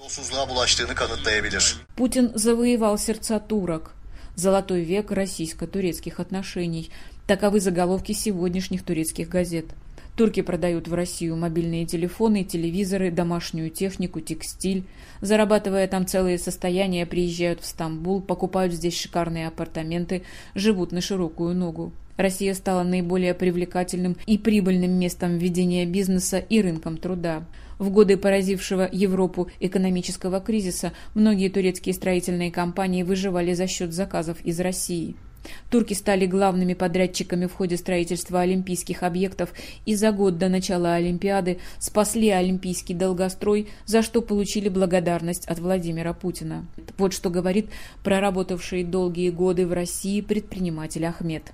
Путин завоевал сердца турок. Золотой век российско-турецких отношений. Таковы заголовки сегодняшних турецких газет. Турки продают в Россию мобильные телефоны, телевизоры, домашнюю технику, текстиль. Зарабатывая там целые состояния, приезжают в Стамбул, покупают здесь шикарные апартаменты, живут на широкую ногу. Россия стала наиболее привлекательным и прибыльным местом ведения бизнеса и рынком труда. В годы поразившего Европу экономического кризиса многие турецкие строительные компании выживали за счет заказов из России. Турки стали главными подрядчиками в ходе строительства олимпийских объектов и за год до начала Олимпиады спасли олимпийский долгострой, за что получили благодарность от Владимира Путина. Вот что говорит проработавший долгие годы в России предприниматель Ахмед.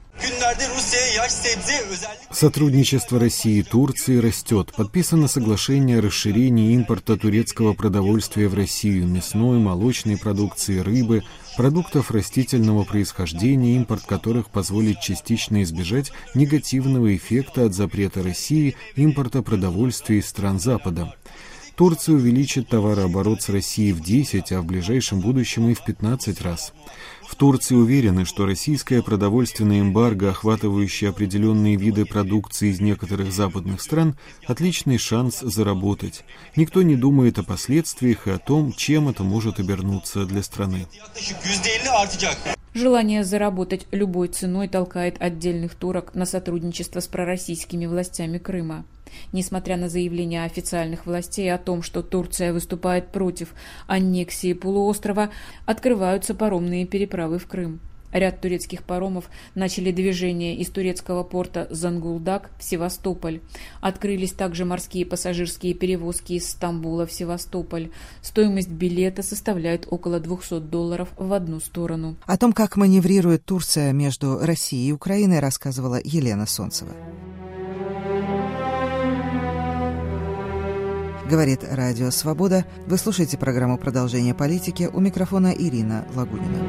Сотрудничество России и Турции растет. Подписано соглашение о расширении импорта турецкого продовольствия в Россию, мясной, молочной продукции, рыбы, продуктов растительного происхождения, импорт которых позволит частично избежать негативного эффекта от запрета России импорта продовольствия из стран Запада. Турция увеличит товарооборот с Россией в 10, а в ближайшем будущем и в 15 раз. В Турции уверены, что российское продовольственное эмбарго, охватывающее определенные виды продукции из некоторых западных стран, отличный шанс заработать. Никто не думает о последствиях и о том, чем это может обернуться для страны. Желание заработать любой ценой толкает отдельных турок на сотрудничество с пророссийскими властями Крыма. Несмотря на заявления официальных властей о том, что Турция выступает против аннексии полуострова, открываются паромные переправы в Крым. Ряд турецких паромов начали движение из турецкого порта Зонгулдак в Севастополь. Открылись также морские пассажирские перевозки из Стамбула в Севастополь. Стоимость билета составляет около $200 в одну сторону. О том, как маневрирует Турция между Россией и Украиной, рассказывала Елена Солнцева. Говорит Радио Свобода. Вы слушаете программу «Продолжение политики». У микрофона Ирина Лагунина.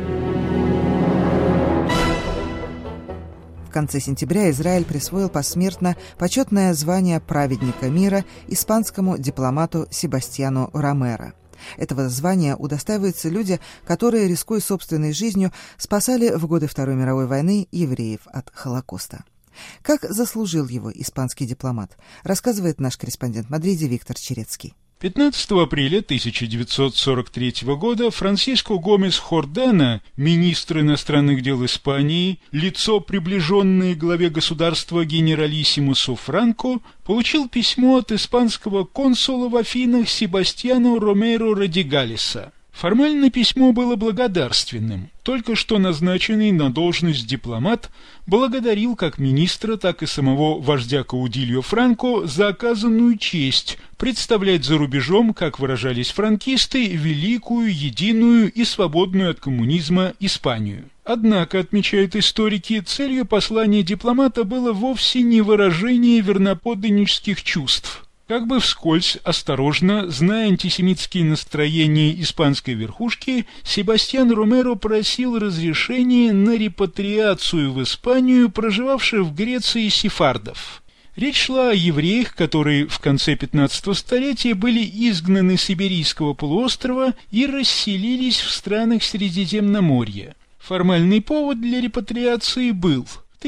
В конце сентября Израиль присвоил посмертно почетное звание праведника мира испанскому дипломату Себастьяну Ромеро. Этого звания удостаиваются люди, которые, рискуя собственной жизнью, спасали в годы Второй мировой войны евреев от Холокоста. Как заслужил его испанский дипломат, рассказывает наш корреспондент в Мадриде Виктор Черецкий. 15 апреля 1943 года Франсиско Гомес Хордана, министр иностранных дел Испании, лицо, приближенное к главе государства генералиссимусу Франко, получил письмо от испанского консула в Афинах Себастьяна Ромеро Радигалеса. Формально письмо было благодарственным. Только что назначенный на должность дипломат благодарил как министра, так и самого вождя Каудильо Франко за оказанную честь представлять за рубежом, как выражались франкисты, великую, единую и свободную от коммунизма Испанию. Однако, отмечают историки, целью послания дипломата было вовсе не выражение верноподданнических чувств. Как бы вскользь, осторожно, зная антисемитские настроения испанской верхушки, Себастьян Ромеро просил разрешения на репатриацию в Испанию проживавших в Греции сефардов. Речь шла о евреях, которые в конце 15 столетия были изгнаны с Иберийского полуострова и расселились в странах Средиземноморья. Формальный повод для репатриации был – в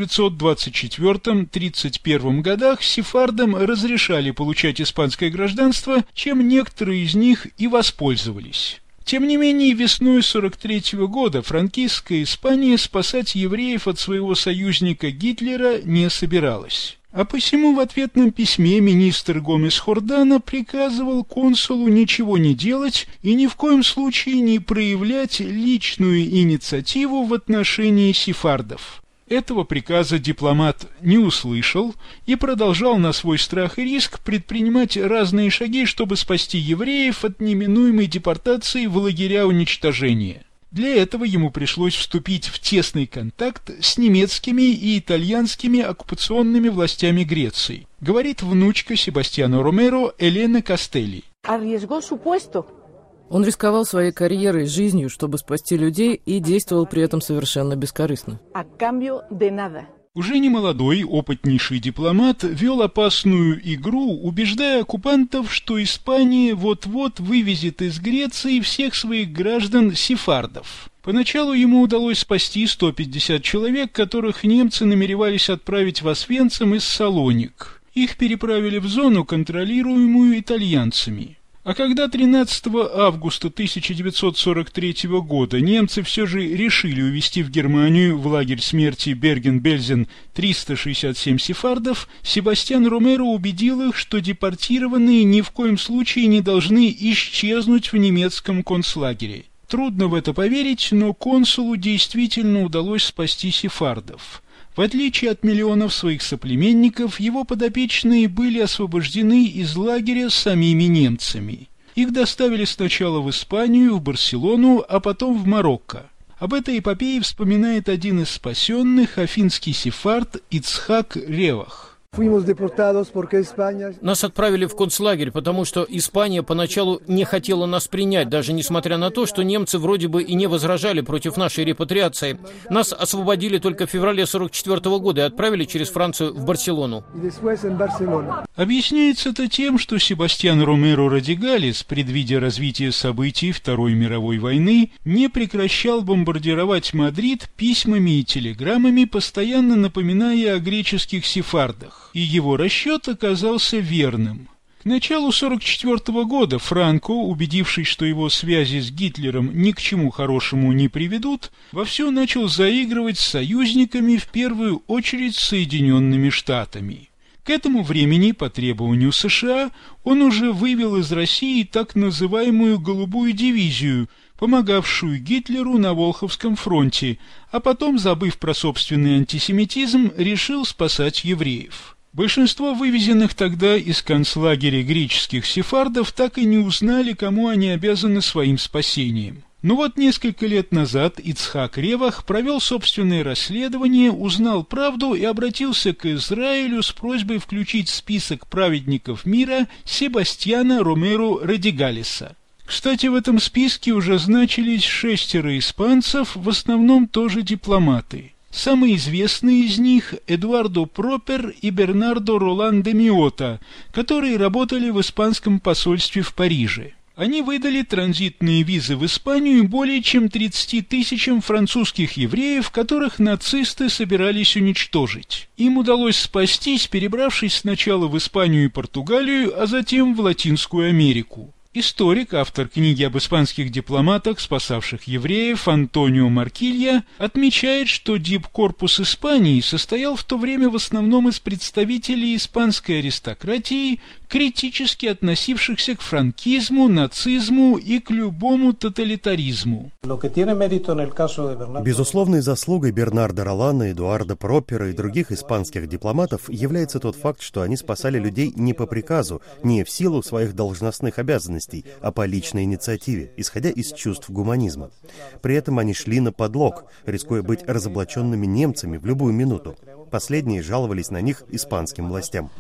1924-31 годах сефардам разрешали получать испанское гражданство, чем некоторые из них и воспользовались. Тем не менее, весной 43 года франкистская Испания спасать евреев от своего союзника Гитлера не собиралась. А посему в ответном письме министр Гомес Хордана приказывал консулу ничего не делать и ни в коем случае не проявлять личную инициативу в отношении сефардов. Этого приказа дипломат не услышал и продолжал на свой страх и риск предпринимать разные шаги, чтобы спасти евреев от неминуемой депортации в лагеря уничтожения. Для этого ему пришлось вступить в тесный контакт с немецкими и итальянскими оккупационными властями Греции, говорит внучка Себастьяна Ромеро Елена Кастелли. Он рисковал своей карьерой и жизнью, чтобы спасти людей, и действовал при этом совершенно бескорыстно. Уже немолодой, опытнейший дипломат вел опасную игру, убеждая оккупантов, что Испания вот-вот вывезет из Греции всех своих граждан-сефардов. Поначалу ему удалось спасти 150 человек, которых немцы намеревались отправить в Освенцим из Салоник. Их переправили в зону, контролируемую итальянцами. А когда 13 августа 1943 года немцы все же решили увезти в Германию в лагерь смерти Берген-Бельзен 367 сефардов, Себастьян Ромеро убедил их, что депортированные ни в коем случае не должны исчезнуть в немецком концлагере. Трудно в это поверить, но консулу действительно удалось спасти сефардов. В отличие от миллионов своих соплеменников, его подопечные были освобождены из лагеря самими немцами. Их доставили сначала в Испанию, в Барселону, а потом в Марокко. Об этой эпопее вспоминает один из спасенных, афинский сефард Ицхак Ревах. Нас отправили в концлагерь, потому что Испания поначалу не хотела нас принять, даже несмотря на то, что немцы вроде бы и не возражали против нашей репатриации. Нас освободили только в феврале 1944 года и отправили через Францию в Барселону. Объясняется это тем, что Себастьян Ромеро Радигалес, предвидя развитие событий Второй мировой войны, не прекращал бомбардировать Мадрид письмами и телеграммами, постоянно напоминая о греческих сефардах. И его расчет оказался верным. К началу 1944 года Франко, убедившись, что его связи с Гитлером ни к чему хорошему не приведут, вовсю начал заигрывать с союзниками, в первую очередь с Соединенными Штатами. К этому времени, по требованию США, он уже вывел из России так называемую «голубую дивизию», помогавшую Гитлеру на Волховском фронте, а потом, забыв про собственный антисемитизм, решил спасать евреев. Большинство вывезенных тогда из концлагеря греческих сефардов так и не узнали, кому они обязаны своим спасением. Но вот несколько лет назад Ицхак Ревах провел собственное расследование, узнал правду и обратился к Израилю с просьбой включить в список праведников мира Себастьяна Ромеро Радигалеса. Кстати, в этом списке уже значились 6 испанцев, в основном тоже дипломаты. Самые известные из них – Эдуардо Пропер и Бернардо Ролан де Миота, которые работали в испанском посольстве в Париже. Они выдали транзитные визы в Испанию более чем 30 тысячам французских евреев, которых нацисты собирались уничтожить. Им удалось спастись, перебравшись сначала в Испанию и Португалию, а затем в Латинскую Америку. Историк, автор книги об испанских дипломатах, спасавших евреев, Антонио Маркилья, отмечает, что дипкорпус Испании состоял в то время в основном из представителей испанской аристократии, критически относившихся к франкизму, нацизму и к любому тоталитаризму. Безусловной заслугой Бернардо Ролана, Эдуарда Пропера и других испанских дипломатов является тот факт, что они спасали людей не по приказу, не в силу своих должностных обязанностей, а по личной инициативе, исходя из чувств гуманизма. При этом они шли на подлог, рискуя быть разоблаченными немцами в любую минуту. Последние жаловались на них испанским властям.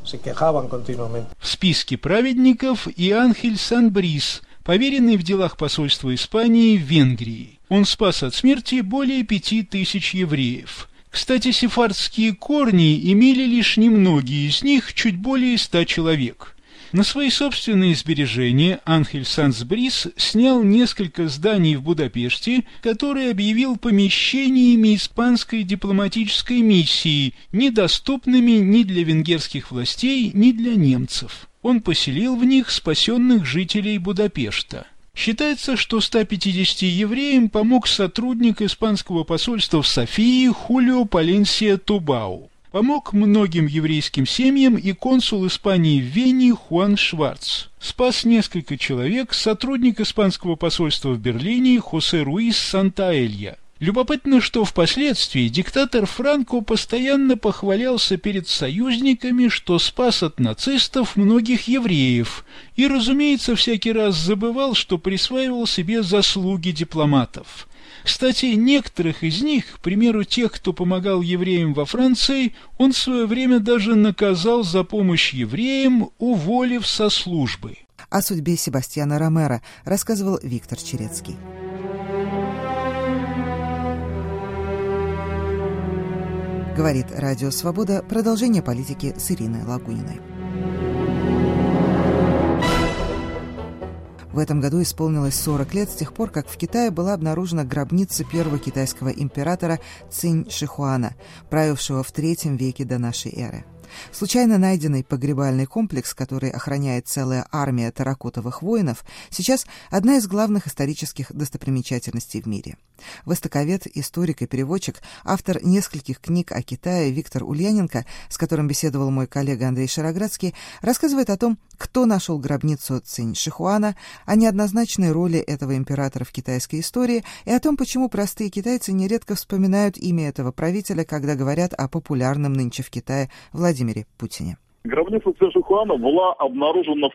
В списке праведников и Анхель Сан-Брис, поверенный в делах посольства Испании в Венгрии. Он спас от смерти более 5000 евреев. Кстати, сефардские корни имели лишь немногие из них, чуть более 100 человек. На свои собственные сбережения Анхель Сан-Брис снял несколько зданий в Будапеште, которые объявил помещениями испанской дипломатической миссии, недоступными ни для венгерских властей, ни для немцев. Он поселил в них спасенных жителей Будапешта. Считается, что 150 евреям помог сотрудник испанского посольства в Софии Хулио Паленсия Тубау. Помог многим еврейским семьям и консул Испании в Вене Хуан Шварц. Спас несколько человек сотрудник испанского посольства в Берлине Хосе Руис Сантаэлья. Любопытно, что впоследствии диктатор Франко постоянно похвалялся перед союзниками, что спас от нацистов многих евреев, и, разумеется, всякий раз забывал, что присваивал себе заслуги дипломатов. Кстати, некоторых из них, к примеру, тех, кто помогал евреям во Франции, он в свое время даже наказал за помощь евреям, уволив со службы. О судьбе Себастьяна Ромеро рассказывал Виктор Черецкий. Говорит Радио Свобода. Продолжение политики с Ириной Лагуниной. В этом году исполнилось 40 лет с тех пор, как в Китае была обнаружена гробница первого китайского императора Цинь Шихуана, правившего в III веке до нашей эры. Случайно найденный погребальный комплекс, который охраняет целая армия терракотовых воинов, сейчас одна из главных исторических достопримечательностей в мире. Востоковед, историк и переводчик, автор нескольких книг о Китае Виктор Ульяненко, с которым беседовал мой коллега Андрей Шароградский, рассказывает о том, кто нашел гробницу Цинь Шихуана, о неоднозначной роли этого императора в китайской истории и о том, почему простые китайцы нередко вспоминают имя этого правителя, когда говорят о популярном нынче в Китае Владимире Путине. Гробница Цинь Шихуана была обнаружена в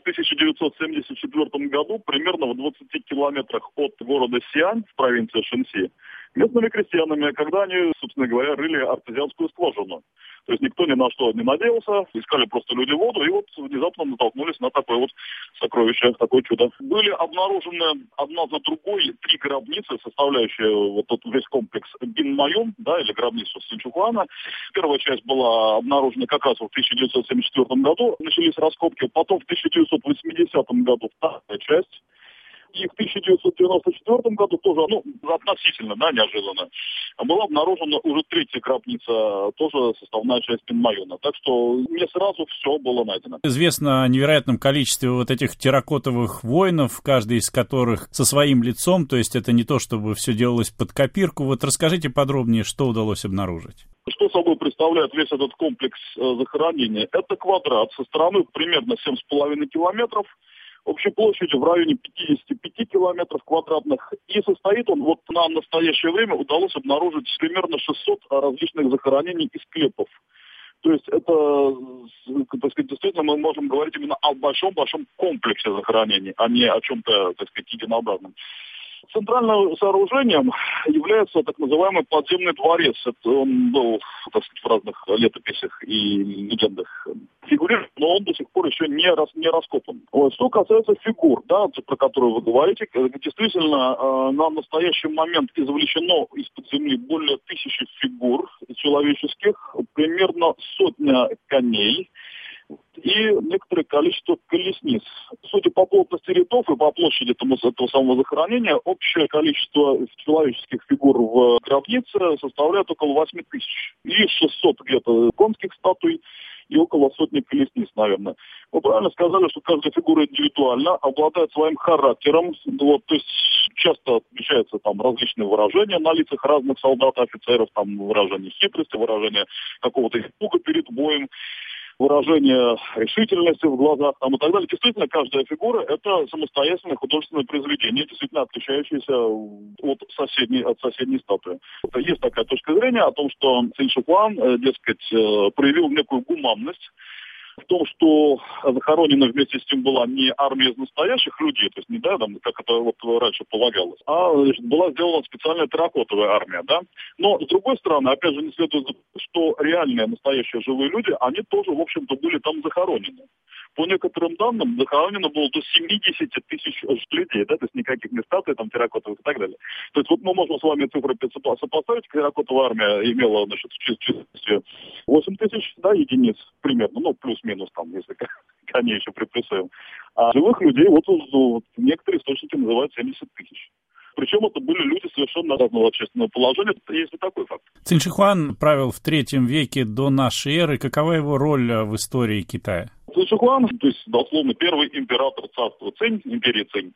1974 году примерно в 20 километрах от города Сиань в провинции Шэньси. местными крестьянами, когда они, собственно говоря, рыли артезианскую скважину. То есть никто ни на что не надеялся, искали просто люди воду, и вот внезапно натолкнулись на такое вот сокровище, такое чудо. Были обнаружены одна за другой 3 гробницы, составляющие вот этот весь комплекс Бин-Майон, да, или гробницу Синчухуана. Первая часть была обнаружена как раз в 1974 году, начались раскопки, потом в 1980 году вторая часть. И в 1994 году тоже, относительно, неожиданно, была обнаружена уже 3-я гробница, тоже составная часть Бин-Майона. Так что не сразу все было найдено. Известно о невероятном количестве вот этих терракотовых воинов, каждый из которых со своим лицом, то есть это не то, чтобы все делалось под копирку. Вот расскажите подробнее, что удалось обнаружить. Что собой представляет весь этот комплекс захоронений? Это квадрат со стороны примерно 7,5 километров, общей площадью в районе 55 километров квадратных. И состоит он, вот на настоящее время удалось обнаружить примерно 600 различных захоронений и склепов. То есть это, так сказать, действительно мы можем говорить именно о большом-большом комплексе захоронений, а не о чем-то, так сказать, единообразном. Центральным сооружением является так называемый подземный дворец. Это он был, так сказать, в разных летописях и легендах фигурирует, но он до сих пор еще не раскопан. Вот. Что касается фигур, да, про которые вы говорите, действительно, на настоящий момент извлечено из-под земли более 1000 фигур человеческих, примерно 100 коней и некоторое количество колесниц. Судя по плотности рядов и по площади этого самого захоронения, общее количество человеческих фигур в гробнице составляет около 8000. И 600 где-то конских статуй, и около 100 колесниц, наверное. Вы правильно сказали, что каждая фигура индивидуальна, обладает своим характером. Вот, то есть часто отмечаются там различные выражения на лицах разных солдат, офицеров, там выражение хитрости, выражение какого-то испуга перед боем, выражение решительности в глазах там, и так далее. Действительно, каждая фигура – это самостоятельное художественное произведение, действительно отличающееся от соседней статуи. Есть такая точка зрения о том, что Цинь-Ши Хуан, дескать, проявил некую гуманность в том, что захоронена вместе с тем была не армия из настоящих людей, то есть не, да, там, как это вот раньше полагалось, а была сделана специальная терракотовая армия, да. Но, с другой стороны, опять же, не следует забывать, что реальные, настоящие живые люди, они тоже, в общем-то, были там захоронены. По некоторым данным, захоронено было до 70 тысяч людей, да, то есть никаких не статуй, там, терракотовых и так далее. То есть вот мы можем с вами цифры сопоставить, терракотовая армия имела, значит, в численности 8 тысяч, да, единиц примерно, ну, плюс-минус там, если коней еще приплюсуем. А живых людей, вот некоторые источники называют 70 тысяч. Причем это были люди совершенно разного общественного положения. Есть и такой факт. Цинь-Ши Хуан правил в III веке до нашей эры. Какова его роль в истории Китая? Цинь-Ши Хуан, то есть, дословно, первый император царства Цинь, империи Цинь,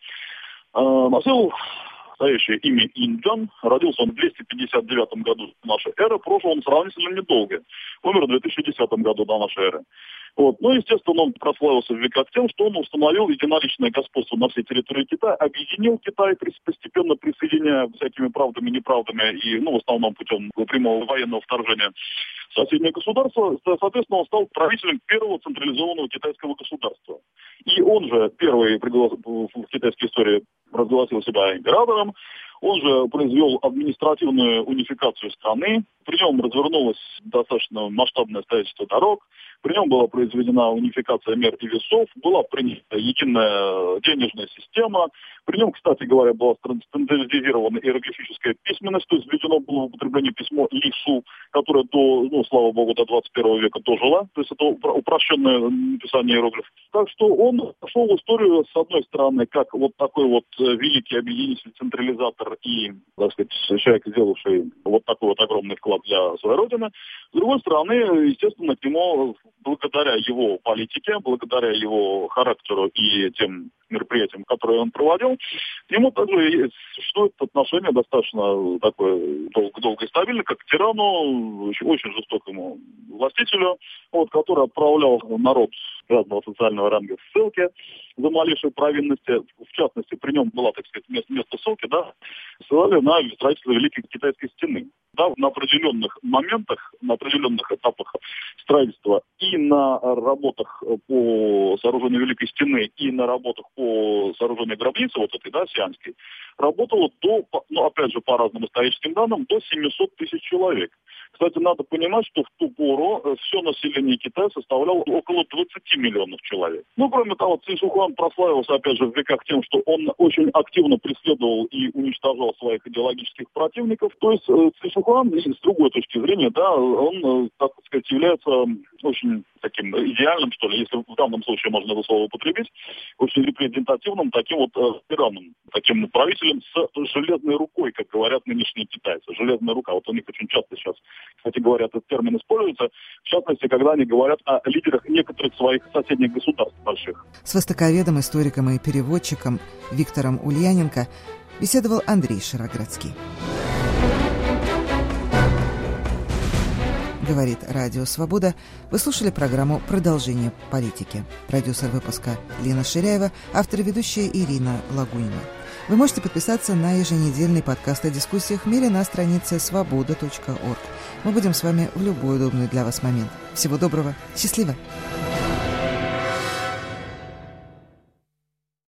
носил настоящее имя Инджан. Родился он в 259 году до нашей эры. Прожил он сравнительно недолго. Умер в 2010 году до нашей эры. Вот. Ну, естественно, он прославился в веках тем, что он установил единоличное господство на всей территории Китая, объединил Китай, постепенно присоединяя всякими правдами, неправдами и, в основном путем прямого военного вторжения в соседнее государство. Соответственно, он стал правителем первого централизованного китайского государства. И он же первый в китайской истории разгласил себя императором. Он же произвел административную унификацию страны. При нем развернулось достаточно масштабное строительство дорог. При нем была произведена унификация мер и весов. Была принята единая денежная система. При нем, кстати говоря, была стандартизирована иероглифическая письменность. То есть введено было в употребление письмо Лису, которое слава богу, до 21 века дожило. То есть это упрощенное написание иероглифов. Так что он пошел в историю, с одной стороны, как вот такой вот великий объединитель, централизатор и, так сказать, человек, сделавший вот такой вот огромный вклад для своей родины. С другой стороны, естественно, к нему, благодаря его политике, благодаря его характеру и тем мероприятиям, которые он проводил, к нему также существует отношение достаточно такое долго и стабильно, как к тирану, очень жестокому властителю, который отправлял народ разного социального ранга в ссылки за малейшие провинности. В частности, при нем была, так сказать, место ссылки, да, ссылали на строительство Великой Китайской стены. да, на определенных моментах, на определенных этапах строительства и на работах по сооружению Великой Стены, и на работах по сооружению гробницы, вот этой, да, Сиамской, работало до, ну, опять же, по разным историческим данным, до 700 тысяч человек. Кстати, надо понимать, что в ту пору все население Китая составляло около 20 миллионов человек. Ну, кроме того, Ци Шихуан прославился, опять же, в веках тем, что он очень активно преследовал и уничтожал своих идеологических противников. То есть Ци Шихуан, с другой точки зрения, да, он, так сказать, является очень таким идеальным, что ли, если в данном случае можно это слово употребить, очень репрезентативным таким вот тираном, таким правителем с железной рукой, как говорят нынешние китайцы. Железная рука. Вот у них очень часто сейчас, кстати говоря, этот термин используется, в частности, когда они говорят о лидерах некоторых своих соседних государств больших. С востоковедом, историком и переводчиком Виктором Ульяненко беседовал Андрей Широградский. Говорит Радио Свобода. Вы слушали программу «Продолжение политики». Продюсер выпуска Лена Ширяева, автор и ведущая Ирина Лагунина. Вы можете подписаться на еженедельный подкаст о дискуссиях в мире на странице svoboda.org. Мы будем с вами в любой удобный для вас момент. Всего доброго. Счастливо.